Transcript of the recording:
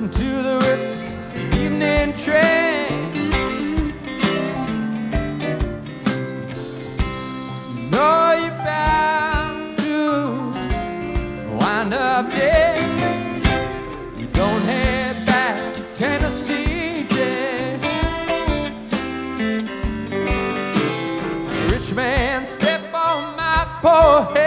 listen to the evening train. You know you're bound to wind up dead. You don't head back to Tennessee, Jay. Rich man, step on my poor head.